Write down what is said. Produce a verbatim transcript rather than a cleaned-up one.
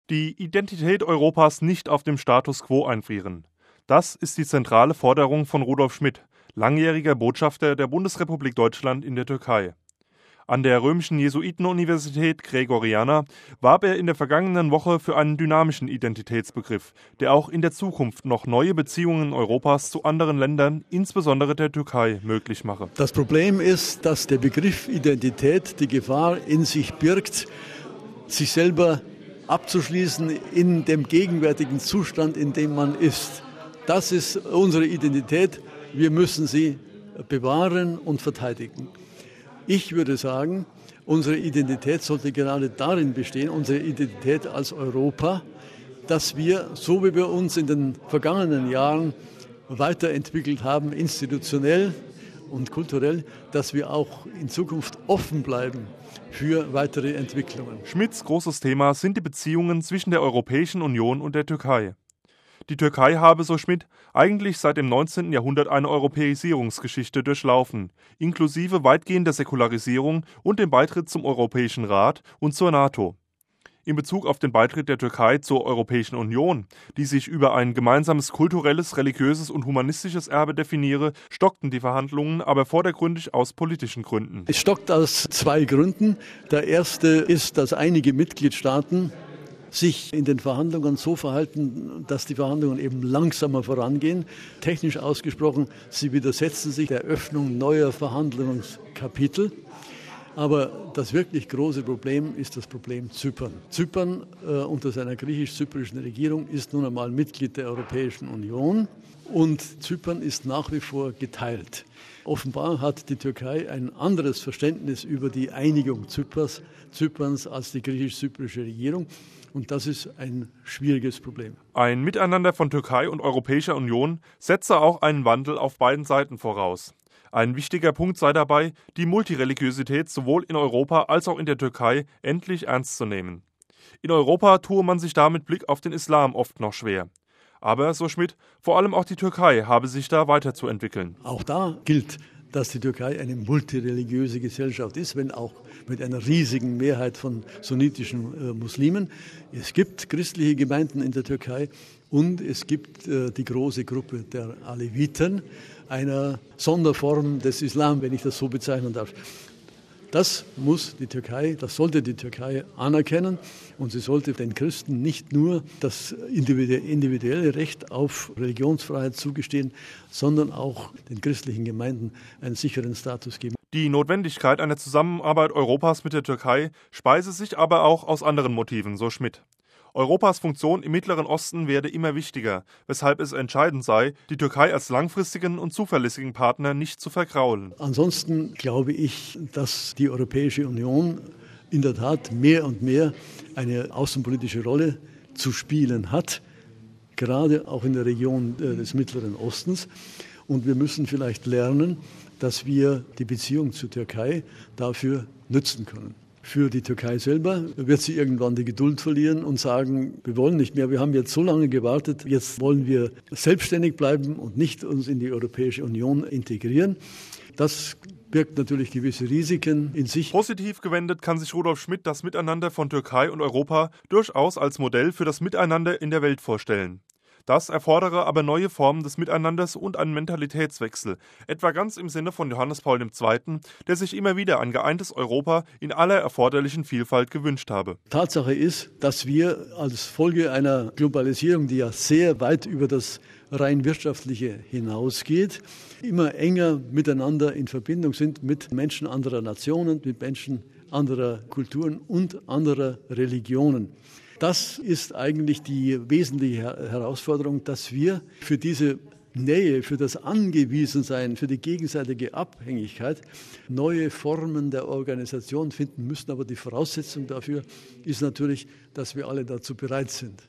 Die Identität Europas nicht auf dem Status quo einfrieren. Das ist die zentrale Forderung von Rudolf Schmidt, langjähriger Botschafter der Bundesrepublik Deutschland in der Türkei. An der römischen Jesuitenuniversität Gregoriana warb er in der vergangenen Woche für einen dynamischen Identitätsbegriff, der auch in der Zukunft noch neue Beziehungen Europas zu anderen Ländern, insbesondere der Türkei, möglich mache. Das Problem ist, dass der Begriff Identität die Gefahr in sich birgt, sich selber abzuschließen in dem gegenwärtigen Zustand, in dem man ist. Das ist unsere Identität. Wir müssen sie bewahren und verteidigen. Ich würde sagen, unsere Identität sollte gerade darin bestehen, unsere Identität als Europa, dass wir, so wie wir uns in den vergangenen Jahren weiterentwickelt haben, institutionell und kulturell, dass wir auch in Zukunft offen bleiben für weitere Entwicklungen. Schmidts großes Thema sind die Beziehungen zwischen der Europäischen Union und der Türkei. Die Türkei habe, so Schmidt, eigentlich seit dem neunzehnten Jahrhundert eine Europäisierungsgeschichte durchlaufen, inklusive weitgehender Säkularisierung und dem Beitritt zum Europäischen Rat und zur NATO. In Bezug auf den Beitritt der Türkei zur Europäischen Union, die sich über ein gemeinsames kulturelles, religiöses und humanistisches Erbe definiere, stockten die Verhandlungen aber vordergründig aus politischen Gründen. Es stockt aus zwei Gründen. Der erste ist, dass einige Mitgliedstaaten sich in den Verhandlungen so verhalten, dass die Verhandlungen eben langsamer vorangehen. Technisch ausgesprochen, sie widersetzen sich der Öffnung neuer Verhandlungskapitel. Aber das wirklich große Problem ist das Problem Zypern. Zypern äh, unter seiner griechisch-zyprischen Regierung ist nun einmal Mitglied der Europäischen Union und Zypern ist nach wie vor geteilt. Offenbar hat die Türkei ein anderes Verständnis über die Einigung Zyperns, Zyperns als die griechisch-zyprische Regierung. Und das ist ein schwieriges Problem. Ein Miteinander von Türkei und Europäischer Union setze auch einen Wandel auf beiden Seiten voraus. Ein wichtiger Punkt sei dabei, die Multireligiosität sowohl in Europa als auch in der Türkei endlich ernst zu nehmen. In Europa tue man sich da mit Blick auf den Islam oft noch schwer. Aber, so Schmidt, vor allem auch die Türkei habe sich da weiterzuentwickeln. Auch da gilt, dass die Türkei eine multireligiöse Gesellschaft ist, wenn auch mit einer riesigen Mehrheit von sunnitischen äh, Muslimen. Es gibt christliche Gemeinden in der Türkei und es gibt äh, die große Gruppe der Aleviten, einer Sonderform des Islam, wenn ich das so bezeichnen darf. Das muss die Türkei, das sollte die Türkei anerkennen und sie sollte den Christen nicht nur das individuelle Recht auf Religionsfreiheit zugestehen, sondern auch den christlichen Gemeinden einen sicheren Status geben. Die Notwendigkeit einer Zusammenarbeit Europas mit der Türkei speise sich aber auch aus anderen Motiven, so Schmidt. Europas Funktion im Mittleren Osten werde immer wichtiger, weshalb es entscheidend sei, die Türkei als langfristigen und zuverlässigen Partner nicht zu vergraulen. Ansonsten glaube ich, dass die Europäische Union in der Tat mehr und mehr eine außenpolitische Rolle zu spielen hat, gerade auch in der Region des Mittleren Ostens. Und wir müssen vielleicht lernen, dass wir die Beziehung zur Türkei dafür nützen können. Für die Türkei selber wird sie irgendwann die Geduld verlieren und sagen, wir wollen nicht mehr, wir haben jetzt so lange gewartet, jetzt wollen wir selbstständig bleiben und nicht uns in die Europäische Union integrieren. Das birgt natürlich gewisse Risiken in sich. Positiv gewendet kann sich Rudolf Schmidt das Miteinander von Türkei und Europa durchaus als Modell für das Miteinander in der Welt vorstellen. Das erfordere aber neue Formen des Miteinanders und einen Mentalitätswechsel, etwa ganz im Sinne von Johannes Paul der Zweite., der sich immer wieder ein geeintes Europa in aller erforderlichen Vielfalt gewünscht habe. Tatsache ist, dass wir als Folge einer Globalisierung, die ja sehr weit über das rein wirtschaftliche hinausgeht, immer enger miteinander in Verbindung sind mit Menschen anderer Nationen, mit Menschen anderer Kulturen und anderer Religionen. Das ist eigentlich die wesentliche Herausforderung, dass wir für diese Nähe, für das Angewiesensein, für die gegenseitige Abhängigkeit neue Formen der Organisation finden müssen. Aber die Voraussetzung dafür ist natürlich, dass wir alle dazu bereit sind.